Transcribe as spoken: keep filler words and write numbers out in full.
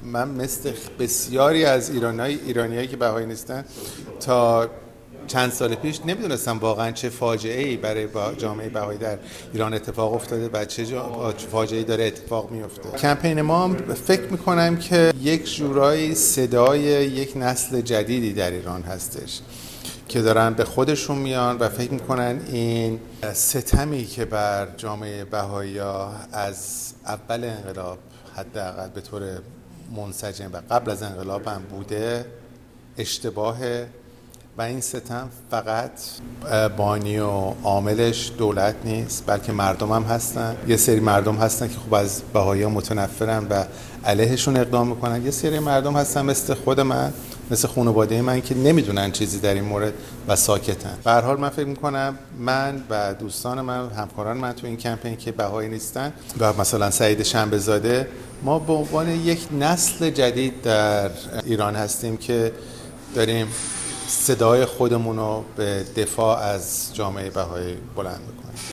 من مثل بسیاری از ایرانیای ایرانیایی که بهایی نیستن تا چند سال پیش نمیدونستم واقعا چه فاجعه‌ای برای جامعه بهایی در ایران اتفاق افتاده و چه فاجعه‌ای داره اتفاق میفته. کمپین ما هم فکر میکنم که یک جورایی صدای یک نسل جدیدی در ایران هستش که دارن به خودشون میان و فکر میکنن این ستمی که بر جامعه بهائی‌ها از اول انقلاب حداقل به طور منسجم و قبل از انقلاب هم بوده اشتباهه و این ستم فقط بانی و عاملش دولت نیست بلکه مردم هم هستن. یه سری مردم هستن که خب از بهائی‌ها متنفرن و علیهشون اقدام میکنن، یه سری مردم هستن مثل خود من، مثل خانواده من که نمیدونن چیزی در این مورد و ساکتن. به هر حال من فکر میکنم من و دوستان من، همکاران من تو این کمپین که بهایی نیستن و مثلا سعید شنبه‌زاده، ما به عنوان یک نسل جدید در ایران هستیم که داریم صدای خودمون رو به دفاع از جامعه بهایی بلند میکنیم.